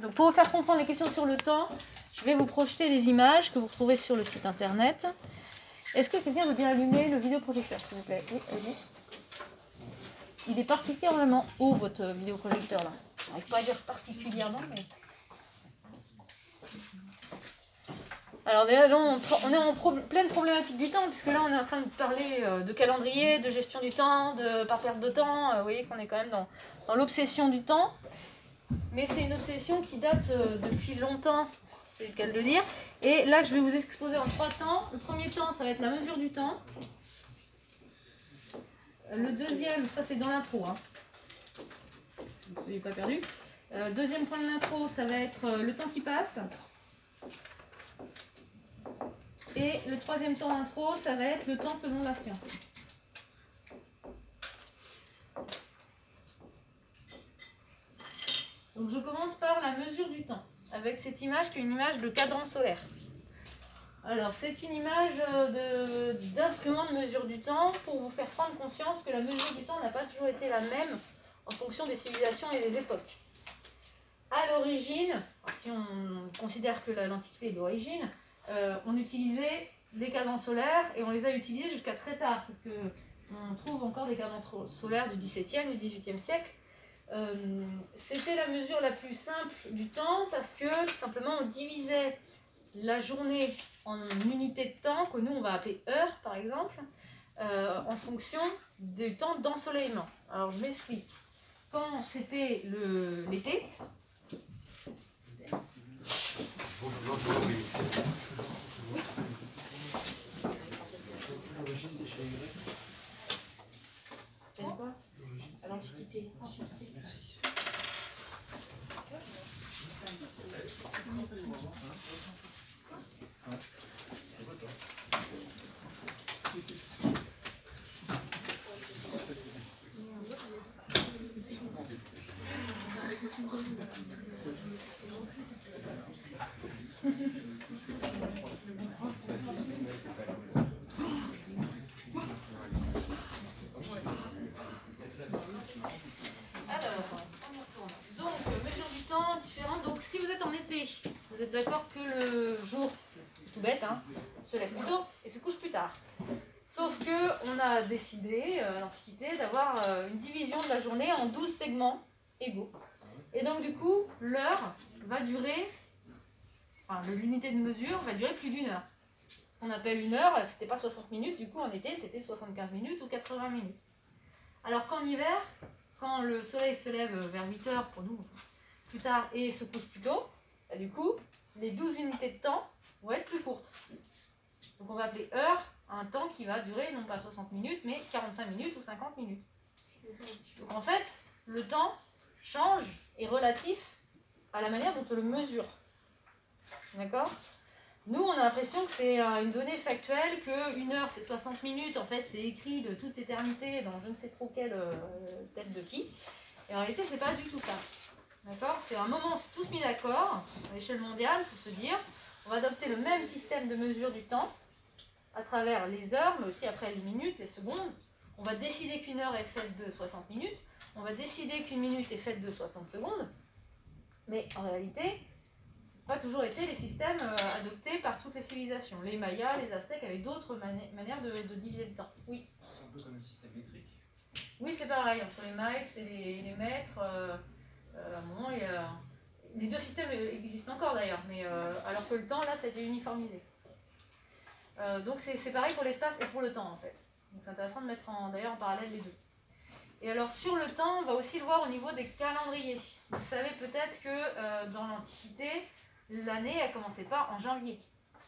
Donc pour vous faire comprendre les questions sur le temps, je vais vous projeter des images que vous retrouvez sur le site internet. Est-ce que quelqu'un veut bien allumer le vidéoprojecteur, s'il vous plaît? Oui, allez. Il est particulièrement haut, votre vidéoprojecteur, là. Je n'arrive pas à dire particulièrement, mais... Alors déjà, là, on est en pleine problématique du temps, puisque là, on est en train de parler de calendrier, de gestion du temps, de par perte de temps. Vous voyez qu'on est quand même dans l'obsession du temps. Mais c'est une obsession qui date depuis longtemps, c'est le cas de le dire. Et là, je vais vous exposer en 3 temps. Le premier temps, ça va être la mesure du temps. Le deuxième, ça c'est dans l'intro, hein. Vous ne soyez pas perdu. Deuxième point de l'intro, ça va être le temps qui passe. Et le troisième temps d'intro, ça va être le temps selon la science. Donc je commence par la mesure du temps, avec cette image qui est une image de cadran solaire. Alors c'est une image d'instrument de mesure du temps pour vous faire prendre conscience que la mesure du temps n'a pas toujours été la même en fonction des civilisations et des époques. À l'origine, si on considère que l'Antiquité est d'origine, on utilisait des cadrans solaires et on les a utilisés jusqu'à très tard, parce qu'on trouve encore des cadrans solaires du XVIIe, du XVIIIe siècle. C'était la mesure la plus simple du temps parce que tout simplement on divisait la journée en unités de temps que nous on va appeler heures par exemple, en fonction du temps d'ensoleillement. Alors je m'explique. Quand c'était l'été, à l'Antiquité. Merci. si vous êtes en été, vous êtes d'accord que le jour, c'est tout bête, hein, se lève plus tôt et se couche plus tard. Sauf qu'on a décidé, à l'Antiquité, d'avoir une division de la journée en 12 segments égaux. Et donc du coup, l'heure va durer, enfin l'unité de mesure va durer plus d'1 heure. Ce qu'on appelle une heure, c'était pas 60 minutes, du coup en été c'était 75 minutes ou 80 minutes. Alors qu'en hiver, quand le soleil se lève vers 8 heures pour nous, plus tard, et se couche plus tôt, bah, du coup, les 12 unités de temps vont être plus courtes. Donc on va appeler heure un temps qui va durer non pas 60 minutes, mais 45 minutes ou 50 minutes. Donc en fait, le temps change et relatif à la manière dont on le mesure. D'accord ? Nous, on a l'impression que c'est une donnée factuelle, qu'une heure c'est 60 minutes, en fait c'est écrit de toute éternité dans je ne sais trop quelle tête de qui. Et en réalité, c'est pas du tout ça. D'accord ? C'est un moment où on s'est tous mis d'accord, à l'échelle mondiale, pour se dire, on va adopter le même système de mesure du temps, à travers les heures, mais aussi après les minutes, les secondes. On va décider qu'une heure est faite de 60 minutes, on va décider qu'une minute est faite de 60 secondes, mais en réalité, ça n'a pas toujours été les systèmes adoptés par toutes les civilisations. Les Mayas, les Aztèques avaient d'autres manières de diviser le temps. Oui. C'est un peu comme le système métrique. Oui, c'est pareil, entre les miles et les mètres. À un moment, les deux systèmes existent encore d'ailleurs, mais alors que le temps, là, ça a été uniformisé. Donc c'est pareil pour l'espace et pour le temps, en fait. Donc c'est intéressant de mettre d'ailleurs en parallèle les deux. Et alors sur le temps, on va aussi le voir au niveau des calendriers. Vous savez peut-être que dans l'Antiquité, l'année, elle ne commençait pas en janvier.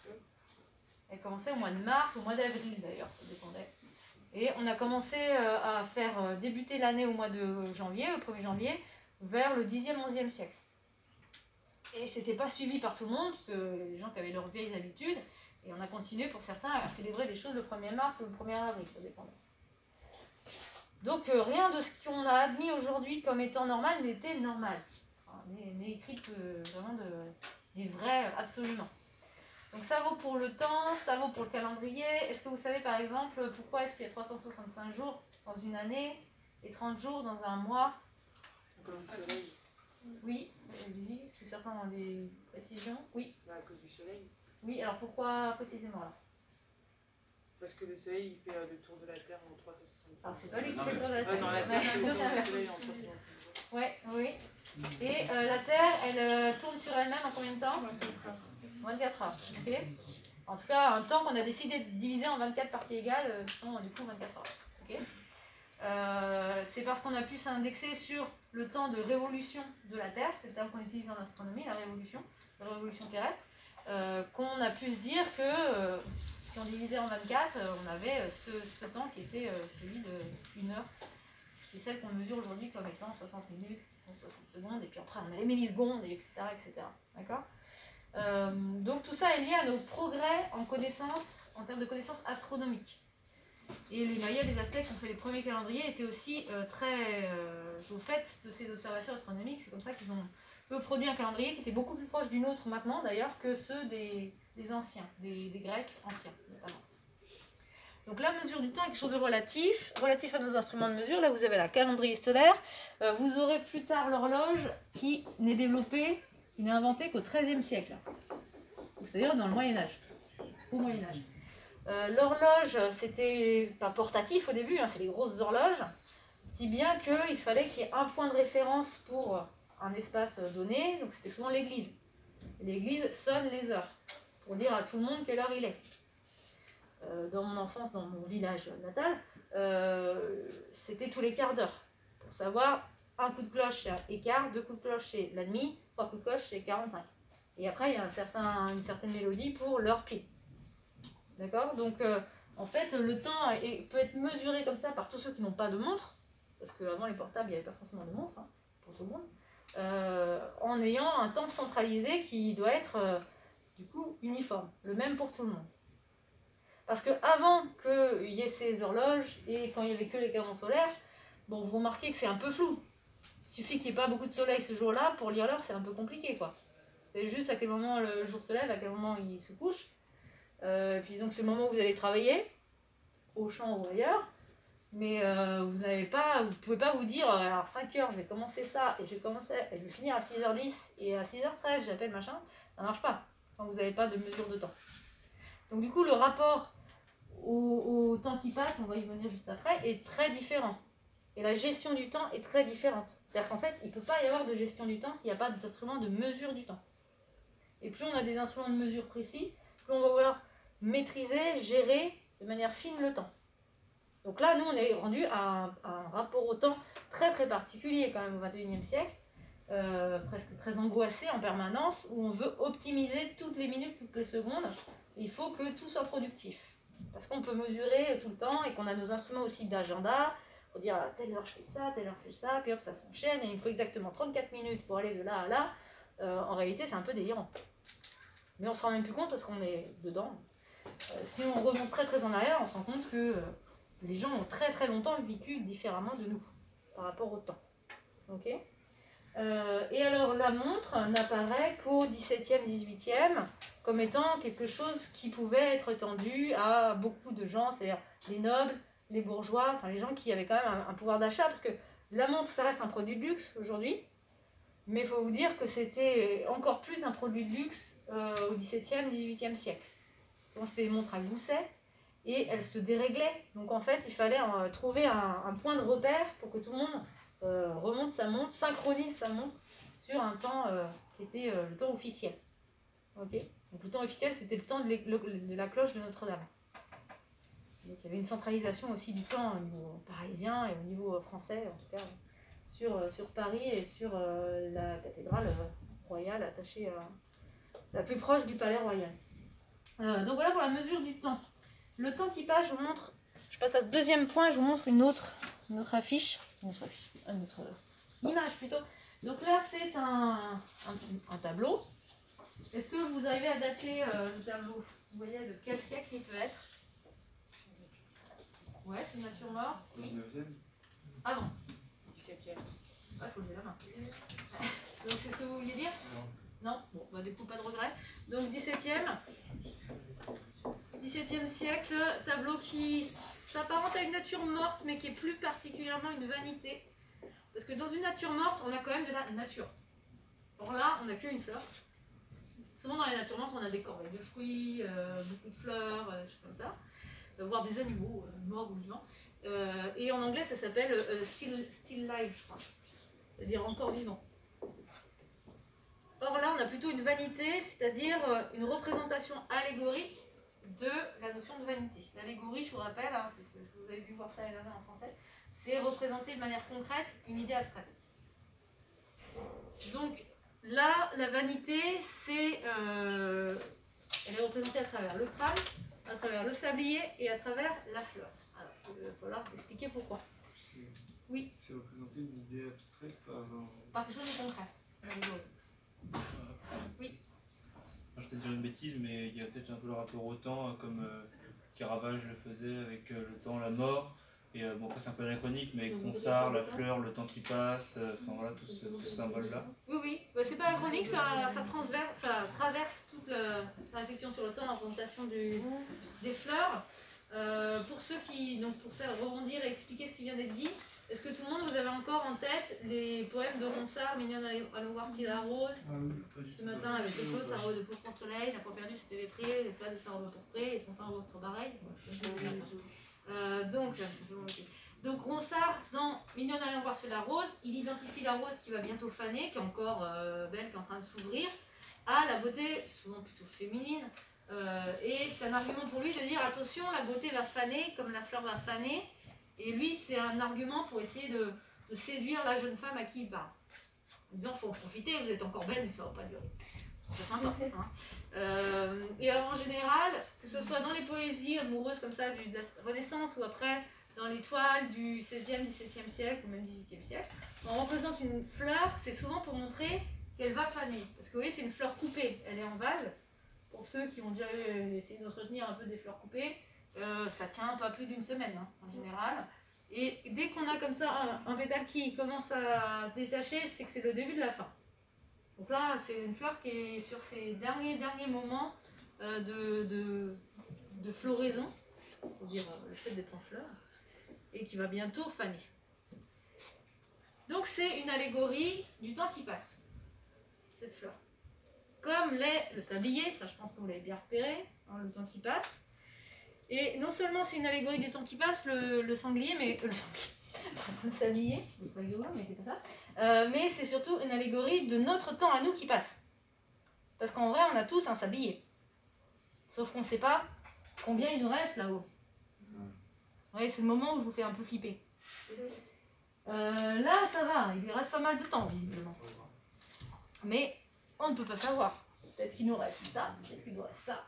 Elle commençait au mois de mars, au mois d'avril d'ailleurs, ça dépendait. Et on a commencé à faire débuter l'année au mois de janvier, le 1er janvier, vers le 10e, 11e siècle. Et c'était pas suivi par tout le monde, parce que les gens qui avaient leurs vieilles habitudes, et on a continué pour certains à célébrer des choses le 1er mars ou le 1er avril, ça dépendait. Donc rien de ce qu'on a admis aujourd'hui comme étant normal n'était normal. Enfin, n'est écrit que vraiment des vrais absolument. Donc ça vaut pour le temps, ça vaut pour le calendrier. Est-ce que vous savez par exemple pourquoi est-ce qu'il y a 365 jours dans une année et 30 jours dans un mois ? Comme le soleil. Oui, vas-y, est-ce que certains ont des précisions. Oui, Bah, à cause du soleil. oui, alors pourquoi précisément là? Parce que le soleil, il fait le tour de la Terre en 365 Alors jours. c'est pas lui qui Non, fait le mais- tour de la Terre. Non, la Ouais, Terre fait le ouais, tour ouais. du soleil en 365 jours. Ouais, oui. Et la Terre, elle tourne sur elle-même en combien de temps? 24 heures. Ok. En tout cas, un temps qu'on a décidé de diviser en 24 parties égales, qui sont du coup 24 heures. Ok. C'est parce qu'on a pu s'indexer sur le temps de révolution de la Terre, c'est le terme qu'on utilise en astronomie, la révolution terrestre, qu'on a pu se dire que si on divisait en 24, on avait ce temps qui était celui d'une heure. C'est celle qu'on mesure aujourd'hui comme étant 60 minutes, 160 secondes, et puis après on a les millisecondes, etc. etc. D'accord. Donc tout ça est lié à nos progrès en connaissances, en termes de connaissances astronomiques. Et les Mayas et les Aztèques qui ont fait les premiers calendriers étaient aussi très au fait de ces observations astronomiques. C'est comme ça qu'ils ont eux produit un calendrier qui était beaucoup plus proche du nôtre maintenant d'ailleurs que ceux des anciens, des Grecs anciens notamment. Donc la mesure du temps est quelque chose de relatif à nos instruments de mesure. Là vous avez la calendrier solaire. Vous aurez plus tard l'horloge qui n'est développée, qui n'est inventée qu'au XIIIe siècle. C'est-à-dire dans le Moyen-Âge. Au Moyen-Âge. L'horloge, c'était pas portatif au début, c'est les grosses horloges, si bien qu'il fallait qu'il y ait un point de référence pour un espace donné, donc c'était souvent l'église. L'église sonne les heures, pour dire à tout le monde quelle heure il est. Dans mon enfance, dans mon village natal, c'était tous les quarts d'heure, pour savoir un coup de cloche c'est et quart, deux coups de cloche c'est la demi, trois coups de cloche c'est 45. Et après il y a une certaine mélodie pour l'heure pile. D'accord. Donc, en fait, le temps peut être mesuré comme ça par tous ceux qui n'ont pas de montre, parce qu'avant les portables, il n'y avait pas forcément de montre pour tout le monde, en ayant un temps centralisé qui doit être, du coup, uniforme, le même pour tout le monde. Parce qu'avant qu'il y ait ces horloges, et quand il n'y avait que les canons solaires, bon, vous remarquez que c'est un peu flou. Il suffit qu'il n'y ait pas beaucoup de soleil ce jour-là, pour lire l'heure, c'est un peu compliqué, quoi. C'est juste à quel moment le jour se lève, à quel moment il se couche. Puis donc c'est le moment où vous allez travailler, au champ ou ailleurs, mais vous pouvez pas vous dire, alors 5h je vais commencer ça, et je vais finir à 6h10, et à 6h13 j'appelle machin, ça marche pas, quand vous n'avez pas de mesure de temps. Donc du coup le rapport au temps qui passe, on va y venir juste après, est très différent. Et la gestion du temps est très différente. C'est-à-dire qu'en fait, il ne peut pas y avoir de gestion du temps s'il n'y a pas d'instruments de mesure du temps. Et plus on a des instruments de mesure précis, plus on va vouloir maîtriser, gérer de manière fine le temps. Donc là, nous, on est rendu à un rapport au temps très très particulier quand même au XXIe siècle, presque très angoissé en permanence, où on veut optimiser toutes les minutes, toutes les secondes. Il faut que tout soit productif. Parce qu'on peut mesurer tout le temps et qu'on a nos instruments aussi d'agenda, pour dire à telle heure je fais ça, telle heure je fais ça, puis hop, ça s'enchaîne, et il me faut exactement 34 minutes pour aller de là à là. En réalité, c'est un peu délirant. Mais on se rend même plus compte parce qu'on est dedans. Si on remonte très très en arrière, on se rend compte que les gens ont très très longtemps vécu différemment de nous par rapport au temps. Ok. Et alors la montre n'apparaît qu'au XVIIe, XVIIIe comme étant quelque chose qui pouvait être étendu à beaucoup de gens, c'est-à-dire les nobles, les bourgeois, enfin les gens qui avaient quand même un pouvoir d'achat, parce que la montre ça reste un produit de luxe aujourd'hui, mais il faut vous dire que c'était encore plus un produit de luxe au XVIIe, XVIIIe siècle. Donc c'était des montres à gousset et elles se déréglaient. Donc en fait, il fallait trouver un point de repère pour que tout le monde remonte sa montre, synchronise sa montre sur un temps qui était le temps officiel. Ok. Donc le temps officiel, c'était le temps de la cloche de Notre-Dame. Donc il y avait une centralisation aussi du temps au niveau parisien et au niveau français, en tout cas, sur Paris et sur la cathédrale royale attachée la plus proche du palais royal. Donc voilà pour la mesure du temps. Le temps qui passe, je passe à ce deuxième point, je vous montre une autre affiche, une autre image plutôt. Donc là c'est un tableau. Est-ce que vous arrivez à dater le tableau? Vous voyez de quel siècle il peut être? Ouais, c'est une nature morte. 19e. Ah non. 17e. Ah, il faut lever la main. Donc c'est ce que vous vouliez dire? Non. Bon, bah du coup pas de regret. Donc 17e siècle, tableau qui s'apparente à une nature morte, mais qui est plus particulièrement une vanité. Parce que dans une nature morte, on a quand même de la nature. Or là, on n'a qu'une fleur. Souvent dans les natures mortes, on a des corbeilles de fruits, beaucoup de fleurs, des choses comme ça, voire des animaux morts ou vivants. Et en anglais, ça s'appelle still life, je crois, c'est-à-dire encore vivant. Or là, on a plutôt une vanité, c'est-à-dire une représentation allégorique de la notion de vanité. L'allégorie, je vous rappelle, hein, vous avez dû voir ça l'année dernière en français, c'est représenter de manière concrète une idée abstraite. Donc là, la vanité, elle est représentée à travers le crâne, à travers le sablier et à travers la fleur. Alors, il va falloir expliquer pourquoi. Oui. C'est représenter une idée abstraite par quelque chose de concret. Oui. Je vais te dire une bêtise, mais il y a peut-être un peu le rapport au temps, comme Caravage le faisait avec le temps, la mort. Et bon, après c'est un peu anachronique, mais Ronsard, la fleur, le temps qui passe, enfin voilà, tout ce symbole-là. Oui, oui, bah, c'est pas anachronique, ça traverse toute la réflexion sur le temps, la représentation des fleurs. Pour ceux qui, donc pour faire rebondir et expliquer ce qui vient d'être dit, est-ce que tout le monde, vous avez encore en tête les poèmes de Ronsard, Mignonne, allons voir si la rose, ce matin avec le feu, sa rose de pourpre en soleil, n'a pas perdu, c'était les prés, les plats de sa robe pourprée, et son teint votre bareil. Donc Ronsard, dans Mignonne, allons voir sur la rose, il identifie la rose qui va bientôt faner, qui est encore belle, qui est en train de s'ouvrir, à la beauté souvent plutôt féminine. Et c'est un argument pour lui de dire attention, la beauté va faner comme la fleur va faner. Et lui, c'est un argument pour essayer de séduire la jeune femme à qui il parle. En disant, il faut en profiter, vous êtes encore belle, mais ça ne va pas durer. C'est sympa. Hein. Et alors, en général, que ce soit dans les poésies amoureuses comme ça, de la Renaissance, ou après dans les toiles du XVIe, XVIIe siècle, ou même XVIIIe siècle, on représente une fleur, c'est souvent pour montrer qu'elle va faner. Parce que vous voyez, c'est une fleur coupée, elle est en vase. Pour ceux qui ont déjà essayé d'entretenir un peu des fleurs coupées, ça tient pas plus d'une semaine, hein, en général. Et dès qu'on a comme ça un pétale qui commence à se détacher, c'est que c'est le début de la fin. Donc là, c'est une fleur qui est sur ses derniers moments de floraison, c'est-à-dire le fait d'être en fleur, et qui va bientôt faner. Donc c'est une allégorie du temps qui passe, cette fleur. Comme l'est le sablier, ça je pense que vous l'avez bien repéré, hein, le temps qui passe. Et non seulement c'est une allégorie du temps qui passe, le sanglier, mais le sablier, c'est pas rigolo, mais c'est pas ça. Mais c'est surtout une allégorie de notre temps à nous qui passe. Parce qu'en vrai, on a tous un sablier. Sauf qu'on ne sait pas combien il nous reste là-haut. Ouais, c'est le moment où je vous fais un peu flipper. Là, ça va, il lui reste pas mal de temps, visiblement. Mais on ne peut pas savoir. Peut-être qu'il nous reste ça, peut-être qu'il nous reste ça.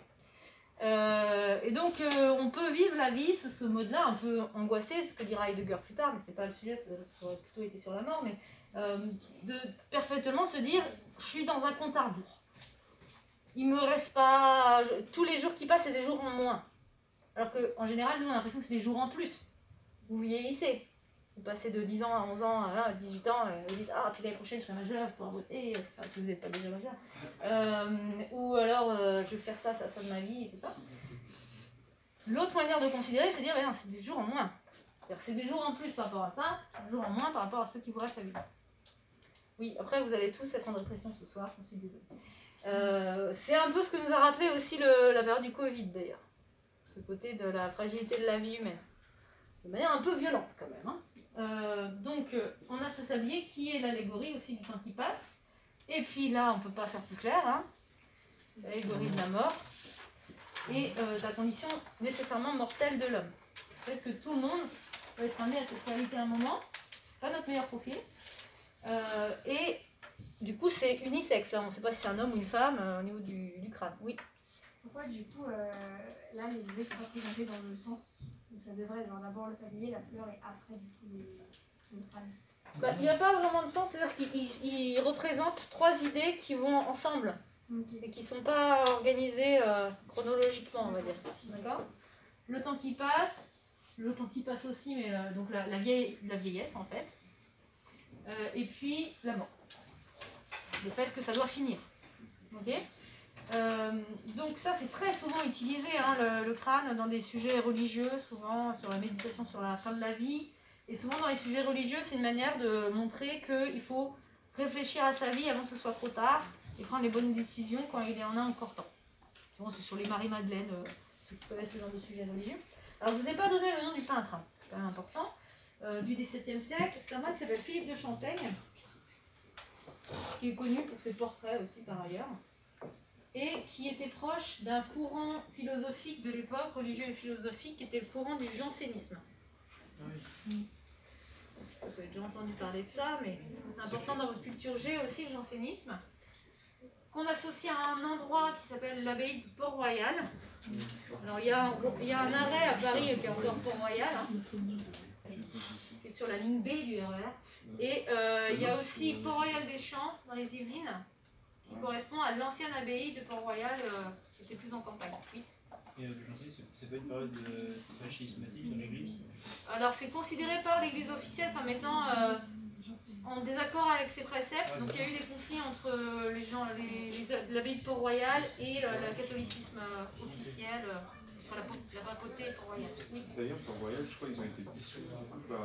Et donc on peut vivre la vie sous ce mode-là un peu angoissé, ce que dira Heidegger plus tard, mais c'est pas le sujet, ça aurait plutôt été sur la mort, mais de perpétuellement se dire je suis dans un compte à rebours. Il me reste pas. Tous les jours qui passent, c'est des jours en moins. Alors qu'en général, nous on a l'impression que c'est des jours en plus. Vous vieillissez. Vous passez de 10 ans à 11 ans à 18 ans, et vous dites ah, puis l'année prochaine je serai majeur, je pourrai voter, enfin, si vous n'êtes pas déjà majeur. Ou alors je vais faire ça de ma vie et tout ça. L'autre manière de considérer, c'est de dire c'est des jours en moins. C'est-à-dire c'est des jours en plus par rapport à ça, des jours en moins par rapport à ceux qui vous restent à vivre. Oui, après vous allez tous être en dépression ce soir, je suis désolée. C'est un peu ce que nous a rappelé aussi la période du Covid d'ailleurs. Ce côté de la fragilité de la vie humaine. De manière un peu violente quand même. Hein. Donc on a ce sablier qui est l'allégorie aussi du temps qui passe. Et puis là, on ne peut pas faire plus clair. Hein. L'allégorie de la mort. Et la condition nécessairement mortelle de l'homme. Le fait que tout le monde va être amené à cette réalité à un moment. Pas notre meilleur profil. Et du coup, c'est unisexe. Là, on ne sait pas si c'est un homme ou une femme au niveau du crâne. Oui. Pourquoi du coup, là, les bébés sont représentés dans le sens où ça devrait être d'abord le sablier, la fleur et après du coup le crâne? Il n'y a pas vraiment de sens, c'est-à-dire qu'il représente trois idées qui vont ensemble et qui ne sont pas organisées chronologiquement, on va dire. D'accord ? Le temps qui passe aussi, mais donc la vieillesse en fait. Et puis la mort. Le fait que ça doit finir. Ok ? Donc ça c'est très souvent utilisé, hein, le crâne dans des sujets religieux, souvent sur la méditation sur la fin de la vie, et souvent dans les sujets religieux c'est une manière de montrer qu'il faut réfléchir à sa vie avant que ce soit trop tard et prendre les bonnes décisions quand il en a encore temps. Bon, c'est sur les Marie-Madeleine, ceux qui connaissent ce genre de sujet religieux. Alors, je ne vous ai pas donné le nom du peintre, hein, c'est quand même important, du XVIIe siècle. C'est un mec qui s'appelle Philippe de Champaigne, qui est connu pour ses portraits aussi par ailleurs, et qui était proche d'un courant philosophique de l'époque, religieux et philosophique, qui était le courant du jansénisme. Vous avez déjà entendu parler de ça, mais c'est important dans votre culture G aussi, le jansénisme, qu'on associe à un endroit qui s'appelle l'abbaye de Port-Royal. Alors il y a un arrêt à Paris qui est encore Port-Royal, hein, qui est sur la ligne B du RER. Et il y a aussi Port-Royal des Champs dans les Yvelines, qui correspond à l'ancienne abbaye de Port-Royal, qui était plus en campagne. Oui. Et le jansénisme, c'est pas une période très schismatique dans l'église? Alors c'est considéré par l'église officielle comme étant en désaccord avec ses préceptes. Donc il y a eu des conflits entre l'abbaye de Port-Royal et le catholicisme officiel sur la papauté Port-Royal. Oui. D'ailleurs, Port-Royal, je crois qu'ils ont été dissous par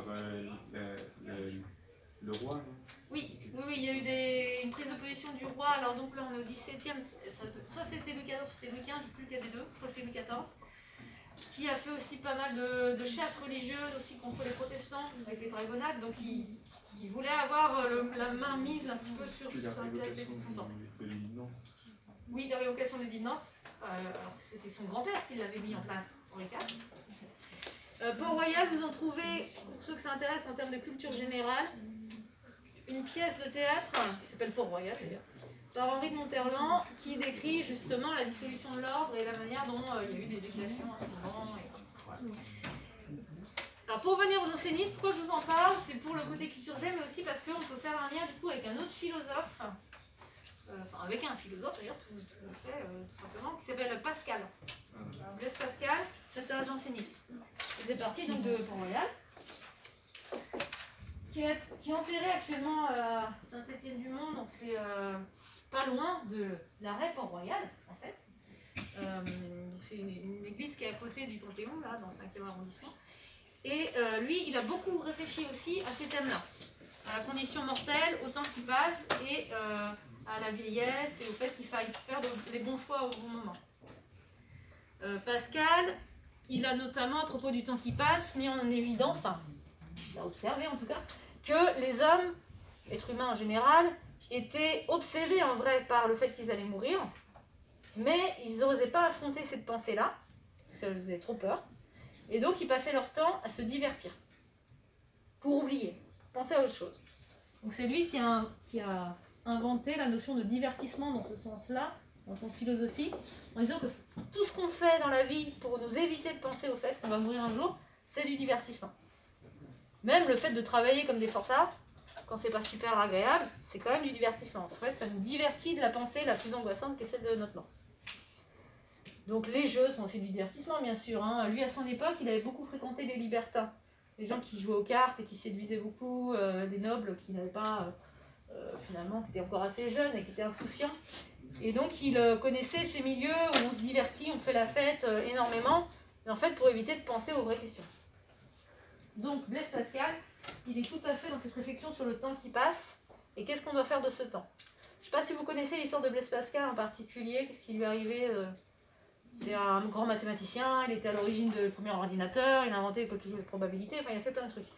le roi. Non? Oui, il y a eu une prise de position du roi. Alors donc là on est au XVIIe, soit c'était Louis XIV, soit c'était Louis XV, je ne sais plus lequel des deux, je crois que c'est Louis XIV, qui a fait aussi pas mal de chasses religieuses aussi contre les protestants avec les dragonnades, donc il voulait avoir la main mise un petit peu sur Puis la sa spiritualité de son temps. de l'île Nantes. Oui, la révocation de l'édit de Nantes, alors c'était son grand-père qui l'avait mis en place, Henri IV. Port-Royal, vous en trouvez, pour ceux que ça intéresse en termes de culture générale, une pièce de théâtre, qui s'appelle Port-Royal d'ailleurs, par Henri de Monterland, qui décrit justement la dissolution de l'ordre et la manière dont il y a eu des exécutions à ce moment. Alors pour revenir au jansénisme, pourquoi je vous en parle? C'est pour le côté culture G, mais aussi parce qu'on peut faire un lien du coup avec un autre philosophe, avec un philosophe d'ailleurs, tout simplement, qui s'appelle Pascal. Alors, Blaise Pascal, c'est un janséniste. Il faisait partie donc de Port-Royal, qui est enterré actuellement à Saint-Étienne-du-Mont, donc c'est pas loin de l'arrêt Port-Royal en fait. C'est une église qui est à côté du Panthéon, là, dans le 5e arrondissement. Et lui, il a beaucoup réfléchi aussi à ces thèmes-là, à la condition mortelle, au temps qui passe, et à la vieillesse, et au fait qu'il faille faire les bons choix au bon moment. Pascal, il a notamment, à propos du temps qui passe, mis en évidence, enfin, il a observé en tout cas, que les hommes, êtres humains en général, étaient obsédés en vrai par le fait qu'ils allaient mourir, mais ils n'osaient pas affronter cette pensée-là, parce que ça leur faisait trop peur, et donc ils passaient leur temps à se divertir, pour oublier, penser à autre chose. Donc c'est lui qui a inventé la notion de divertissement dans ce sens-là, dans le sens philosophique, en disant que tout ce qu'on fait dans la vie pour nous éviter de penser au fait qu'on va mourir un jour, c'est du divertissement. Même le fait de travailler comme des forçats, quand c'est pas super agréable, c'est quand même du divertissement. Parce qu'en fait, ça nous divertit de la pensée la plus angoissante qui est celle de notre mort. Donc les jeux sont aussi du divertissement, bien sûr. Hein. Lui, à son époque, il avait beaucoup fréquenté les libertins. Les gens qui jouaient aux cartes et qui séduisaient beaucoup, des nobles qui n'avaient pas, finalement, qui étaient encore assez jeunes et qui étaient insouciants. Et donc, il connaissait ces milieux où on se divertit, on fait la fête énormément, mais en fait, pour éviter de penser aux vraies questions. Donc, Blaise Pascal, il est tout à fait dans cette réflexion sur le temps qui passe et qu'est-ce qu'on doit faire de ce temps. Je ne sais pas si vous connaissez l'histoire de Blaise Pascal en particulier, qu'est-ce qui lui est arrivé. C'est un grand mathématicien, il était à l'origine du premier ordinateur, il a inventé les calculs de probabilité, enfin il a fait plein de trucs.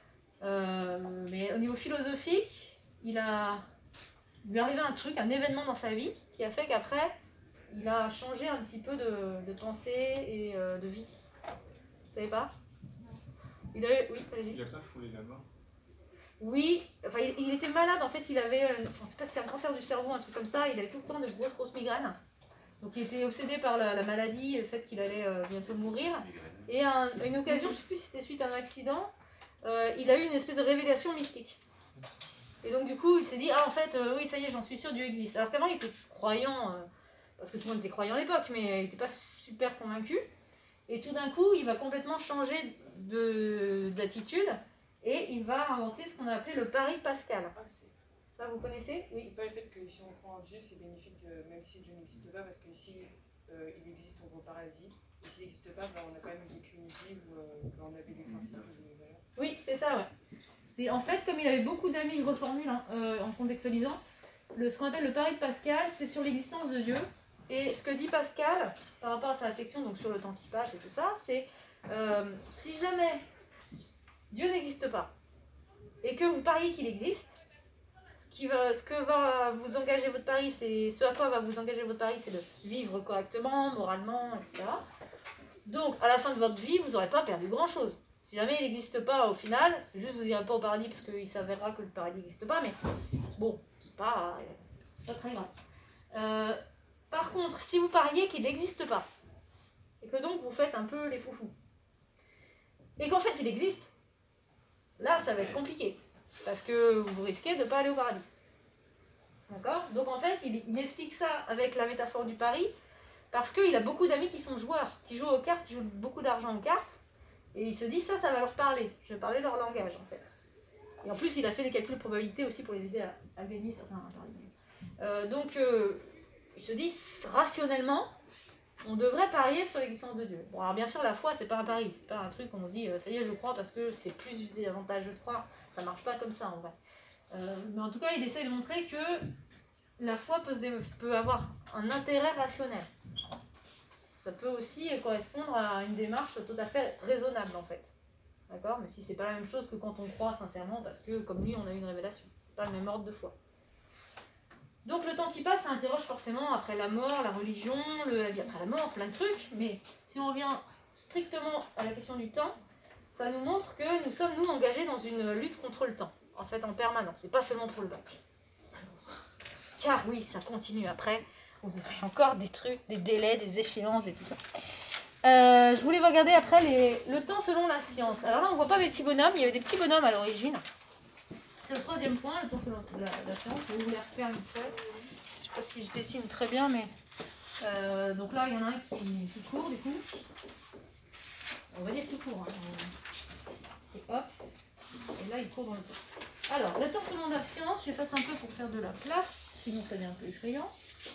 Mais au niveau philosophique, il lui est arrivé un truc, un événement dans sa vie qui a fait qu'après, il a changé un petit peu de pensée et de vie. Vous savez pas? Oui, allez-y. Il n'a pas foulé la mort. Oui, enfin il était malade en fait, il avait, je ne sais pas si c'est un cancer du cerveau, un truc comme ça, il avait tout le temps de grosses migraines. Donc il était obsédé par la maladie et le fait qu'il allait bientôt mourir. Et à une occasion, je ne sais plus si c'était suite à un accident, il a eu une espèce de révélation mystique. Et donc du coup, il s'est dit, ah en fait, oui ça y est, j'en suis sûr, Dieu existe. Alors qu'avant il était croyant, parce que tout le monde était croyant à l'époque, mais il n'était pas super convaincu. Et tout d'un coup, il va complètement changer d'attitude et il va inventer ce qu'on a appelé le pari Pascal. Ça, vous connaissez? Oui. C'est pas le fait que si on croit en Dieu, c'est bénéfique, même si Dieu n'existe pas, parce que ici, il existe, on va au paradis. Et s'il n'existe pas, on a quand même vécu une vie où on avait des principes et des valeurs. Oui, c'est ça, ouais. Et en fait, comme il avait beaucoup d'amis, je reformule en contextualisant, ce qu'on appelle le pari de Pascal, c'est sur l'existence de Dieu. Et ce que dit Pascal, par rapport à sa réflexion donc sur le temps qui passe et tout ça, c'est si jamais Dieu n'existe pas, et que vous pariez qu'il existe, ce que va vous engager votre pari, c'est ce à quoi va vous engager votre pari, c'est de vivre correctement, moralement, etc. Donc, à la fin de votre vie, vous n'aurez pas perdu grand-chose. Si jamais il n'existe pas au final, juste vous n'irez pas au paradis parce qu'il s'avérera que le paradis n'existe pas, mais bon, c'est pas très grave. Par contre, si vous pariez qu'il n'existe pas, et que donc vous faites un peu les foufous, et qu'en fait il existe, là ça va être compliqué, parce que vous risquez de ne pas aller au paradis. D'accord ? Donc en fait, il explique ça avec la métaphore du pari, parce qu'il a beaucoup d'amis qui sont joueurs, qui jouent aux cartes, qui jouent beaucoup d'argent aux cartes, et il se dit ça va leur parler, je vais parler leur langage en fait. Et en plus, il a fait des calculs de probabilité aussi pour les aider à gagner certains paris. Donc il se dit rationnellement, on devrait parier sur l'existence de Dieu. Bon, alors bien sûr, la foi, c'est pas un pari, c'est pas un truc où on dit ça y est, je crois parce que c'est plus avantageux de croire. Ça marche pas comme ça en vrai. Mais en tout cas, il essaie de montrer que la foi peut avoir un intérêt rationnel. Ça peut aussi correspondre à une démarche tout à fait raisonnable en fait. D'accord ? Même si c'est pas la même chose que quand on croit sincèrement parce que comme lui, on a eu une révélation. C'est pas le même ordre de foi. Donc le temps qui passe, ça interroge forcément après la mort, la religion, la vie après la mort, plein de trucs. Mais si on revient strictement à la question du temps, ça nous montre que nous sommes, nous, engagés dans une lutte contre le temps. En fait, en permanence. Et pas seulement pour le bac. Car oui, ça continue après. Vous aurez encore des trucs, des délais, des échéances et tout ça. Je voulais regarder après le temps selon la science. Alors là, on ne voit pas mes petits bonhommes. Il y avait des petits bonhommes à l'origine. C'est le troisième point, le temps selon la science. Je vais vous les refaire une fois. Je ne sais pas si je dessine très bien, mais... donc là, il y en a un qui court, du coup. On va dire tout court. Et hop. Et là, il court dans le temps. Alors, le temps selon la science, je l'efface un peu pour faire de la place, sinon ça devient un peu effrayant.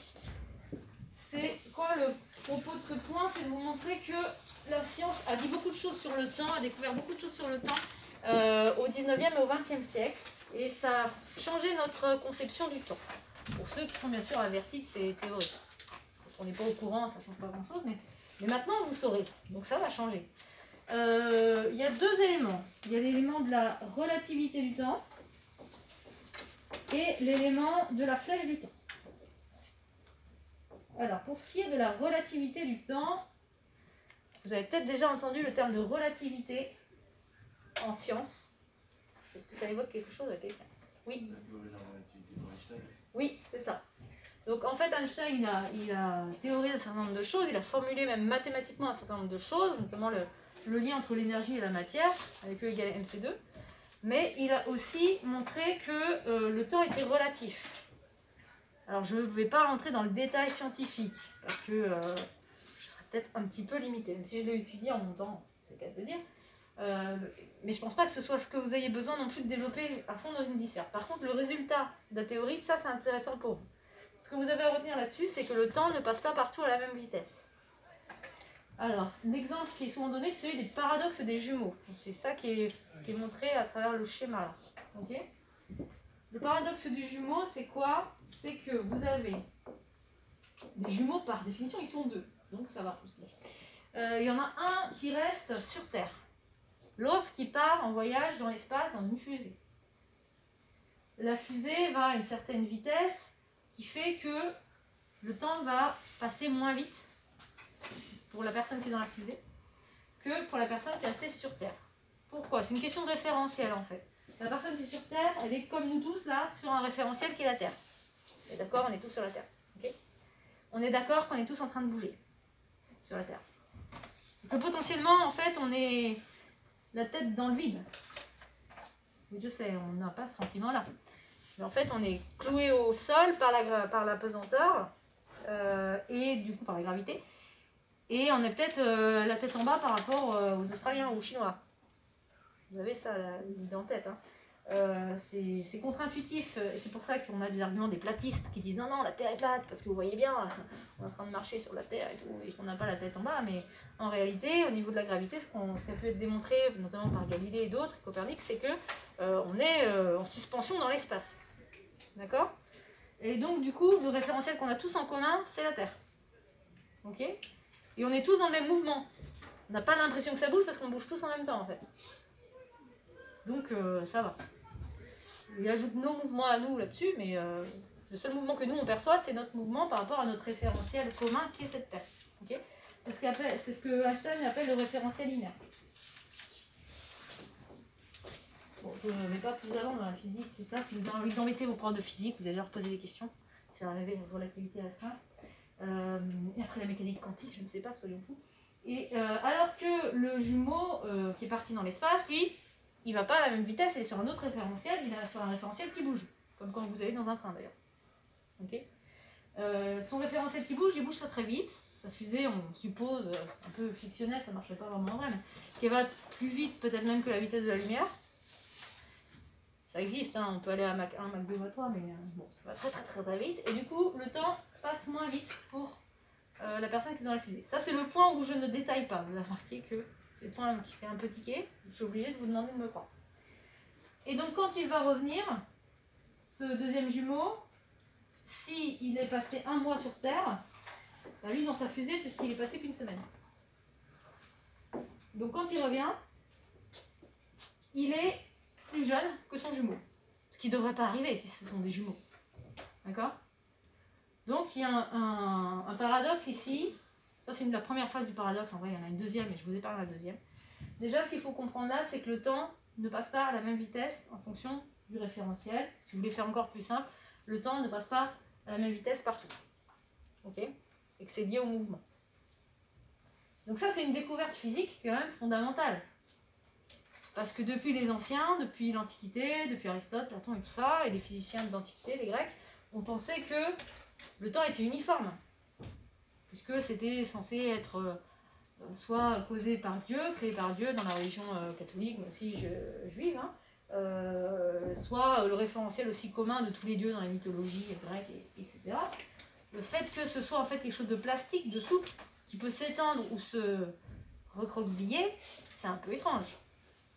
C'est quoi le propos de ce point? C'est de vous montrer que la science a dit beaucoup de choses sur le temps, a découvert beaucoup de choses sur le temps au 19e et au 20e siècle. Et ça a changé notre conception du temps. Pour ceux qui sont bien sûr avertis de ces théories. On n'est pas au courant, ça ne change pas grand-chose, mais maintenant vous saurez. Donc ça va changer. Il y a deux éléments. Il y a l'élément de la relativité du temps et l'élément de la flèche du temps. Alors, pour ce qui est de la relativité du temps, vous avez peut-être déjà entendu le terme de relativité en sciences. Est-ce que ça évoque quelque chose à quelqu'un? Oui. Oui, c'est ça. Donc en fait, Einstein, il a théorisé un certain nombre de choses, il a formulé même mathématiquement un certain nombre de choses, notamment le lien entre l'énergie et la matière, avec E égale mc2. Mais il a aussi montré que le temps était relatif. Alors je ne vais pas rentrer dans le détail scientifique, parce que je serais peut-être un petit peu limitée, même si je l'ai étudié en mon temps, c'est le cas de le dire. Mais je ne pense pas que ce soit ce que vous ayez besoin non plus de développer à fond dans une disserte. Par contre, le résultat de la théorie, ça c'est intéressant pour vous. Ce que vous avez à retenir là-dessus, c'est que le temps ne passe pas partout à la même vitesse. Alors, l'exemple qui est souvent donné, c'est celui des paradoxes des jumeaux. C'est ça qui est montré à travers le schéma là. Okay. Le paradoxe du jumeau, c'est quoi? C'est que vous avez des jumeaux, par définition, ils sont deux. Donc ça va jusqu'ici. Il y en a un qui reste sur Terre. L'autre qui part en voyage dans l'espace dans une fusée. La fusée va à une certaine vitesse qui fait que le temps va passer moins vite pour la personne qui est dans la fusée que pour la personne qui est restée sur Terre. Pourquoi? C'est une question de référentiel en fait. La personne qui est sur Terre, elle est comme nous tous là sur un référentiel qui est la Terre. On est d'accord, on est tous sur la Terre. Okay, on est d'accord qu'on est tous en train de bouger sur la Terre. Que potentiellement en fait on est la tête dans le vide. Oui, je sais, on n'a pas ce sentiment-là. Mais en fait, on est cloué au sol par la pesanteur et du coup par la gravité. Et on est peut-être la tête en bas par rapport aux Australiens ou aux Chinois. Vous avez ça l'idée en tête. Hein. c'est contre-intuitif, et c'est pour ça qu'on a des arguments des platistes qui disent non, la Terre est plate, parce que vous voyez bien, on est en train de marcher sur la Terre et tout, et qu'on n'a pas la tête en bas, mais en réalité, au niveau de la gravité, ce qui a pu être démontré, notamment par Galilée et d'autres, Copernic, c'est que on est en suspension dans l'espace. D'accord ? Et donc, du coup, le référentiel qu'on a tous en commun, c'est la Terre. Ok ? Et on est tous dans le même mouvement. On n'a pas l'impression que ça bouge parce qu'on bouge tous en même temps, en fait. Donc, ça va. Il ajoute nos mouvements à nous là-dessus, mais le seul mouvement que nous on perçoit, c'est notre mouvement par rapport à notre référentiel commun qui est cette Terre. Okay, c'est ce que Einstein appelle le référentiel linéaire. Bon, je ne vais pas plus avant dans la physique, tout ça. Si vous avez envie d'embêter vos profs de physique, vous allez leur poser des questions sur la relativité restreinte. Et après la mécanique quantique, je ne sais pas, soyons fous. Et alors que le jumeau qui est parti dans l'espace, lui, il va pas à la même vitesse, il est sur un autre référentiel, il est sur un référentiel qui bouge, comme quand vous allez dans un train d'ailleurs. Okay, son référentiel qui bouge, il bouge très très vite. Sa fusée, on suppose, c'est un peu fictionnel, ça ne marcherait pas vraiment en vrai, mais qu'elle va plus vite peut-être même que la vitesse de la lumière. Ça existe, hein, on peut aller à Mach 1, Mach 2, Mach 3, mais bon, ça va très très très très vite. Et du coup, le temps passe moins vite pour la personne qui est dans la fusée. Ça, c'est le point où je ne détaille pas. Vous avez remarqué que c'est le point qui fait un peu tiquer. Je suis obligée de vous demander de me croire. Et donc, quand il va revenir, ce deuxième jumeau, s'il est passé 1 mois sur Terre, bah lui, dans sa fusée, peut-être qu'il est passé qu'une semaine. Donc, quand il revient, il est plus jeune que son jumeau. Ce qui ne devrait pas arriver si ce sont des jumeaux. D'accord ? Donc, il y a un paradoxe ici. Ça, c'est la première phase du paradoxe. En vrai, il y en a une deuxième, mais je vous épargne la deuxième. Déjà, ce qu'il faut comprendre là, c'est que le temps ne passe pas à la même vitesse en fonction du référentiel. Si vous voulez faire encore plus simple, le temps ne passe pas à la même vitesse partout. Ok ? Et que c'est lié au mouvement. Donc ça, c'est une découverte physique quand même fondamentale. Parce que depuis les anciens, depuis l'Antiquité, depuis Aristote, Platon et tout ça, et les physiciens de l'Antiquité, les Grecs, on pensait que le temps était uniforme. Puisque c'était censé être soit causé par Dieu, créé par Dieu dans la religion catholique, mais aussi juive, hein, soit le référentiel aussi commun de tous les dieux dans les mythologies grecques, etc. Le fait que ce soit en fait quelque chose de plastique, de souple, qui peut s'étendre ou se recroqueviller, c'est un peu étrange. D'accord ?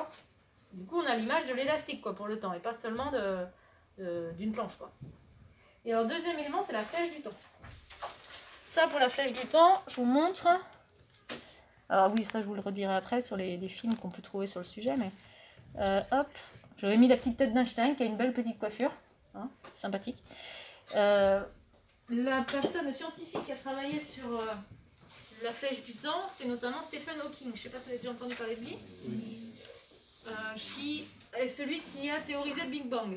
Du coup, on a l'image de l'élastique quoi, pour le temps, et pas seulement d'une planche. Quoi. Et alors, deuxième élément, c'est la flèche du temps. Ça, pour la flèche du temps, je vous montre. Alors oui, ça, je vous le redirai après sur les films qu'on peut trouver sur le sujet, mais hop, j'avais mis la petite tête d'Einstein qui a une belle petite coiffure, hein, sympathique. La personne scientifique qui a travaillé sur la flèche du temps, c'est notamment Stephen Hawking. Je ne sais pas si vous avez déjà entendu parler de lui. Qui est celui qui a théorisé le Big Bang.